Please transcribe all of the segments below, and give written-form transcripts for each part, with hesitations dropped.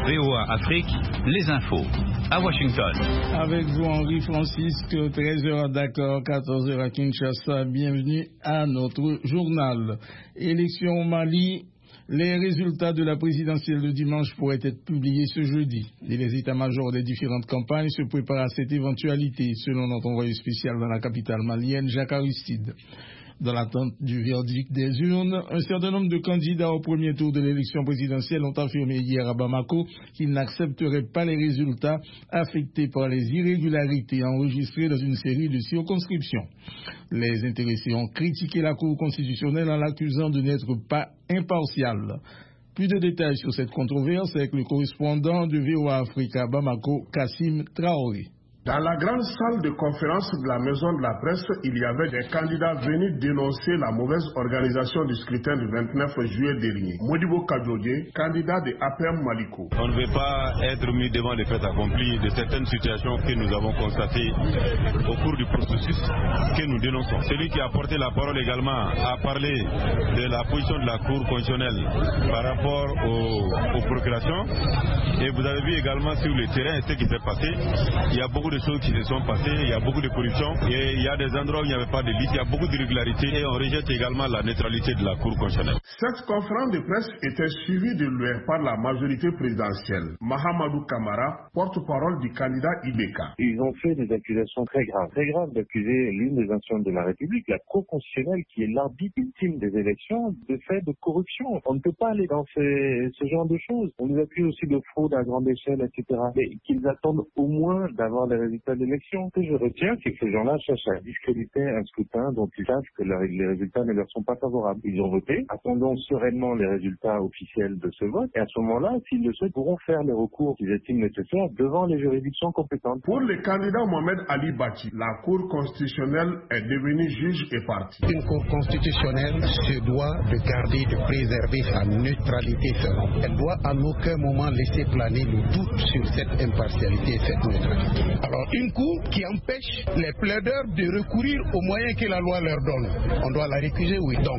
VOA Afrique, les infos. À Washington. Avec vous, Henri Francisque, 13h d'accord, 14h à Kinshasa. Bienvenue à notre journal. Élection au Mali. Les résultats de la présidentielle de dimanche pourraient être publiés ce jeudi. Et les états-majors des différentes campagnes se préparent à cette éventualité, selon notre envoyé spécial dans la capitale malienne, Jacques Aristide. Dans l'attente du verdict des urnes, un certain nombre de candidats au premier tour de l'élection présidentielle ont affirmé hier à Bamako qu'ils n'accepteraient pas les résultats affectés par les irrégularités enregistrées dans une série de circonscriptions. Les intéressés ont critiqué la Cour constitutionnelle en l'accusant de n'être pas impartiale. Plus de détails sur cette controverse avec le correspondant de VOA Afrique à Bamako, Kassim Traoré. Dans la grande salle de conférence de la Maison de la Presse, il y avait des candidats venus dénoncer la mauvaise organisation du scrutin du 29 juillet dernier. Modibo Kadjodje, candidat de APM Maliko. On ne veut pas être mis devant les faits accomplis de certaines situations que nous avons constatées au cours du processus que nous dénonçons. Celui qui a porté la parole également a parlé de la position de la Cour constitutionnelle par rapport aux procurations. Et vous avez vu également sur le terrain ce qui s'est passé. Il y a beaucoup de choses qui se sont passées, il y a beaucoup de corruption et il y a des endroits où il n'y avait pas de liste, il y a beaucoup d'irrégularités et on rejette également la neutralité de la Cour constitutionnelle. Cette conférence de presse était suivie de l'heure par la majorité présidentielle. Mahamadou Kamara, porte-parole du candidat Ibeka. Ils ont fait des accusations très graves d'accuser l'une des institutions de la République, la Cour constitutionnelle qui est l'arbitre ultime des élections, de fait de corruption. On ne peut pas aller dans ce genre de choses. On nous accuse aussi de fraude à grande échelle, etc. Mais qu'ils attendent au moins d'avoir les résultats d'élection. Ce que je retiens, c'est que ces gens-là cherchent à discréditer un scrutin dont ils savent que les résultats ne leur sont pas favorables. Ils ont voté. Attendons sereinement les résultats officiels de ce vote. Et à ce moment-là, s'ils le souhaitent, pourront faire les recours qu'ils estiment nécessaires devant les juridictions compétentes. Pour le candidat Mohamed Ali Bati, la Cour constitutionnelle est devenue juge et partie. Une Cour constitutionnelle se doit de garder, de préserver sa neutralité ferme. Elle doit à aucun moment laisser planer le doute sur cette impartialité et cette neutralité. Alors, une cour qui empêche les plaideurs de recourir aux moyens que la loi leur donne, on doit la récuser, oui. Donc,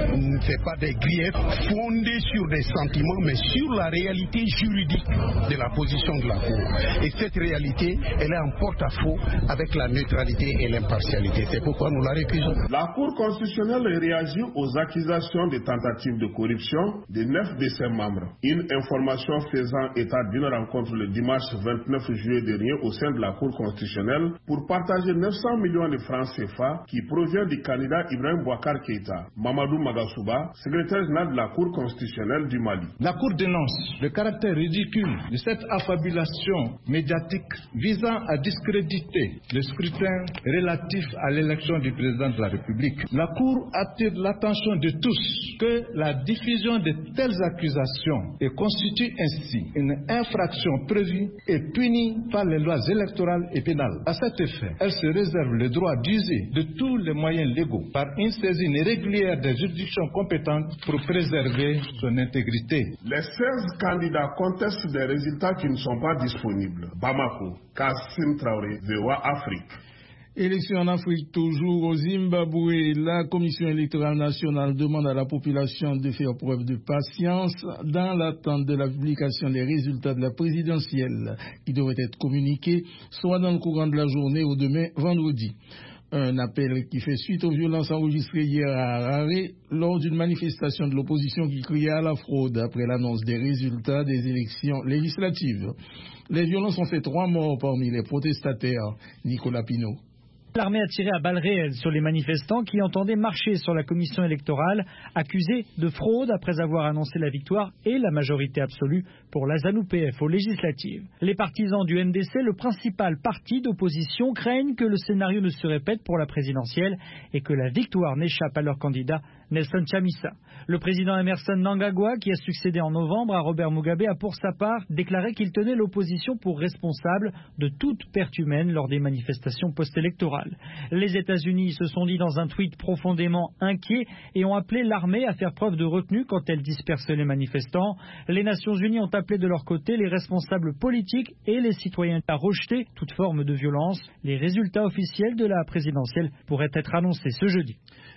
ce n'est pas des griefs fondés sur des sentiments, mais sur la réalité juridique de la position de la cour. Et cette réalité, elle est en porte-à-faux avec la neutralité et l'impartialité. C'est pourquoi nous la récusons. La Cour constitutionnelle réagit aux accusations de tentatives de corruption de 9 de ses membres. Une information faisant état d'une rencontre le dimanche 29 juillet dernier au sein de la Cour constitutionnelle pour partager 900 millions de francs CFA qui provient du candidat Ibrahim Boubacar Keïta. Mamadou Magasuba, secrétaire général de la Cour constitutionnelle du Mali. La Cour dénonce le caractère ridicule de cette affabulation médiatique visant à discréditer le scrutin relatif à l'élection du président de la République. La Cour attire l'attention de tous que la diffusion de telles accusations constitue ainsi une infraction prévue et punie par les lois électorales et pénales. À cet effet, elle se réserve le droit d'user de tous les moyens légaux par une saisine régulière des juridictions compétentes pour préserver son intégrité. Les 16 candidats contestent des résultats qui ne sont pas disponibles. Bamako, Kassim Traoré, VOA Afrique. Élection en Afrique toujours au Zimbabwe. La Commission électorale nationale demande à la population de faire preuve de patience dans l'attente de la publication des résultats de la présidentielle qui devraient être communiqués soit dans le courant de la journée ou demain vendredi. Un appel qui fait suite aux violences enregistrées hier à Harare lors d'une manifestation de l'opposition qui criait à la fraude après l'annonce des résultats des élections législatives. Les violences ont fait 3 morts parmi les protestataires. Nicolas Pinault. L'armée a tiré à balles réelles sur les manifestants qui entendaient marcher sur la commission électorale, accusés de fraude après avoir annoncé la victoire et la majorité absolue pour la ZANU-PF aux législatives. Les partisans du NDC, le principal parti d'opposition, craignent que le scénario ne se répète pour la présidentielle et que la victoire n'échappe à leur candidat Nelson Chamisa. Le président Emmerson Mnangagwa, qui a succédé en novembre à Robert Mugabe, a pour sa part déclaré qu'il tenait l'opposition pour responsable de toute perte humaine lors des manifestations post-électorales. Les États-Unis se sont dit dans un tweet profondément inquiets et ont appelé l'armée à faire preuve de retenue quand elle disperse les manifestants. Les Nations Unies ont appelé de leur côté les responsables politiques et les citoyens à rejeter toute forme de violence. Les résultats officiels de la présidentielle pourraient être annoncés ce jeudi.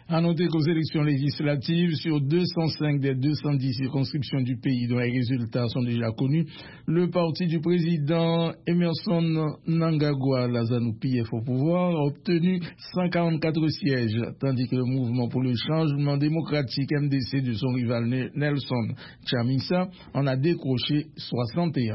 À noter qu'aux élections législatives, sur 205 des 210 circonscriptions du pays dont les résultats sont déjà connus, le parti du président Emerson Mnangagwa ZANU-PF au pouvoir a obtenu 144 sièges, tandis que le mouvement pour le changement démocratique MDC de son rival Nelson Chamisa en a décroché 61.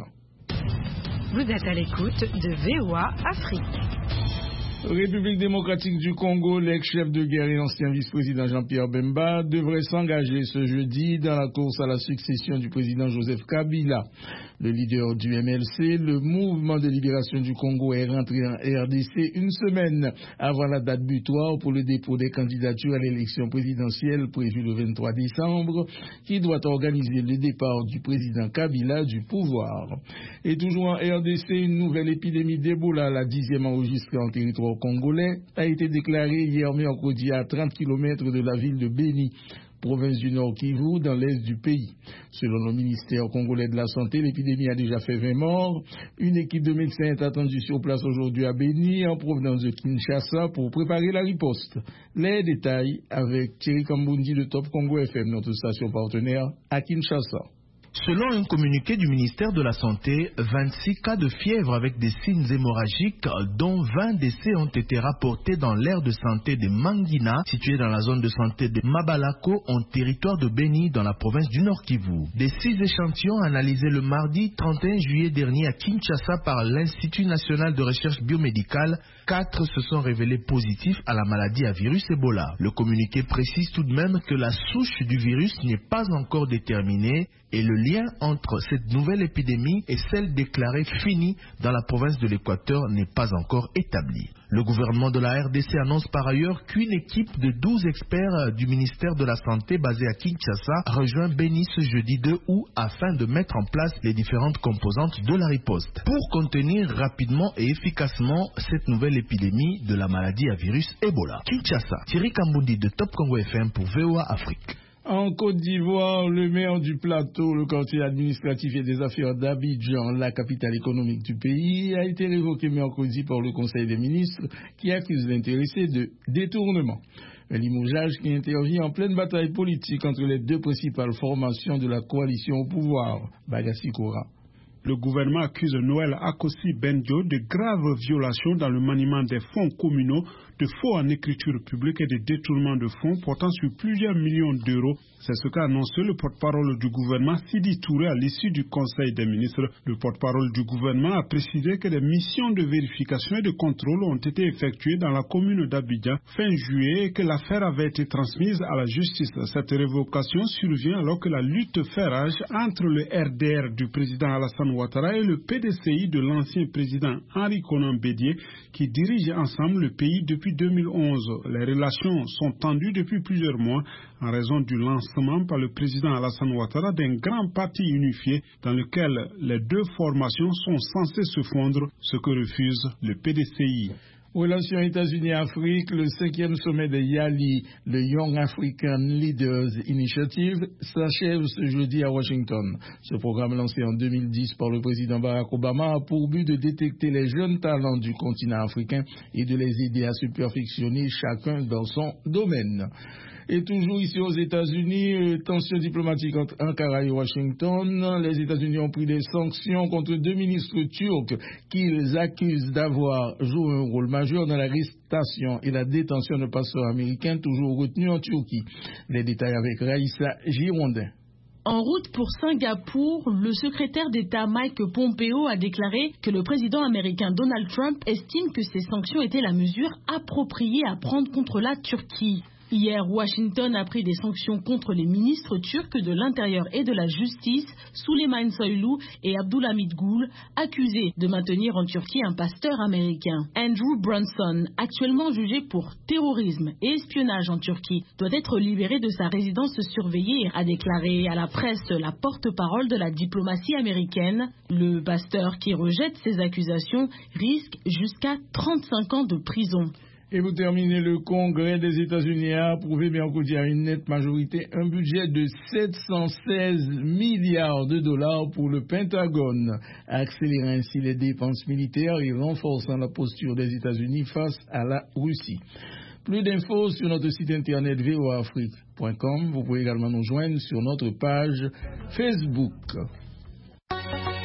Vous êtes à l'écoute de VOA Afrique. République démocratique du Congo, l'ex-chef de guerre et ancien vice-président Jean-Pierre Bemba devrait s'engager ce jeudi dans la course à la succession du président Joseph Kabila. Le leader du MLC, le mouvement de libération du Congo, est rentré en RDC une semaine avant la date butoir pour le dépôt des candidatures à l'élection présidentielle prévue le 23 décembre, qui doit organiser le départ du président Kabila du pouvoir. Et toujours en RDC, une nouvelle épidémie d'Ebola, la 10e enregistrée en territoire congolais, a été déclarée hier mercredi à 30 km de la ville de Beni, province du Nord Kivu, dans l'est du pays. Selon le ministère congolais de la Santé, l'épidémie a déjà fait 20 morts. Une équipe de médecins est attendue sur place aujourd'hui à Beni, en provenance de Kinshasa, pour préparer la riposte. Les détails avec Thierry Kambundi de Top Congo FM, notre station partenaire à Kinshasa. Selon un communiqué du ministère de la Santé, 26 cas de fièvre avec des signes hémorragiques, dont 20 décès ont été rapportés dans l'aire de santé de Mangina, située dans la zone de santé de Mabalako, en territoire de Beni, dans la province du Nord Kivu. Des 6 échantillons analysés le mardi 31 juillet dernier à Kinshasa par l'Institut national de recherche biomédicale, 4 se sont révélés positifs à la maladie à virus Ebola. Le communiqué précise tout de même que la souche du virus n'est pas encore déterminée et le lien entre cette nouvelle épidémie et celle déclarée finie dans la province de l'Équateur n'est pas encore établi. Le gouvernement de la RDC annonce par ailleurs qu'une équipe de 12 experts du ministère de la Santé basée à Kinshasa rejoint Beni ce jeudi 2 août afin de mettre en place les différentes composantes de la riposte pour contenir rapidement et efficacement cette nouvelle épidémie de la maladie à virus Ebola. Kinshasa, Thierry Kambundi de Top Congo FM pour VOA Afrique. En Côte d'Ivoire, le maire du Plateau, le quartier administratif et des affaires d'Abidjan, la capitale économique du pays, a été révoqué mercredi par le Conseil des ministres qui accuse l'intéressé de détournement. Un limogeage qui intervient en pleine bataille politique entre les deux principales formations de la coalition au pouvoir, Bagassi Koura. Le gouvernement accuse Noël Akossi Bendio de graves violations dans le maniement des fonds communaux, de faux en écriture publique et de détournement de fonds portant sur plusieurs millions d'euros. C'est ce qu'a annoncé le porte-parole du gouvernement Sidi Touré à l'issue du Conseil des ministres. Le porte-parole du gouvernement a précisé que des missions de vérification et de contrôle ont été effectuées dans la commune d'Abidjan fin juillet et que l'affaire avait été transmise à la justice. Cette révocation survient alors que la lutte fait rage entre le RDR du président Alassane Ouattara et le PDCI de l'ancien président Henri Konan Bédié qui dirigent ensemble le pays depuis 2011. Les relations sont tendues depuis plusieurs mois en raison du lancement par le président Alassane Ouattara d'un grand parti unifié dans lequel les deux formations sont censées se fondre, ce que refuse le PDCI. Relations États-Unis-Afrique, le 5e sommet de Yali, le Young African Leaders Initiative, s'achève ce jeudi à Washington. Ce programme lancé en 2010 par le président Barack Obama a pour but de détecter les jeunes talents du continent africain et de les aider à se perfectionner chacun dans son domaine. Et toujours ici aux États-Unis, tension diplomatique entre Ankara et Washington. Les États-Unis ont pris des sanctions contre 2 ministres turcs qu'ils accusent d'avoir joué un rôle majeur dans l'arrestation et la détention de passeurs américains toujours retenus en Turquie. Les détails avec Raïssa Girondin. En route pour Singapour, le secrétaire d'État Mike Pompeo a déclaré que le président américain Donald Trump estime que ces sanctions étaient la mesure appropriée à prendre contre la Turquie. Hier, Washington a pris des sanctions contre les ministres turcs de l'Intérieur et de la Justice, Süleyman Soylu et Abdülhamit Gül, accusés de maintenir en Turquie un pasteur américain. Andrew Brunson, actuellement jugé pour terrorisme et espionnage en Turquie, doit être libéré de sa résidence surveillée, a déclaré à la presse la porte-parole de la diplomatie américaine. Le pasteur qui rejette ces accusations risque jusqu'à 35 ans de prison. Et vous terminez, le Congrès des États-Unis a approuvé mercredi à une nette majorité un budget de 716 milliards de dollars pour le Pentagone, accélérant ainsi les dépenses militaires et renforçant la posture des États-Unis face à la Russie. Plus d'infos sur notre site internet voaafrique.com. Vous pouvez également nous joindre sur notre page Facebook.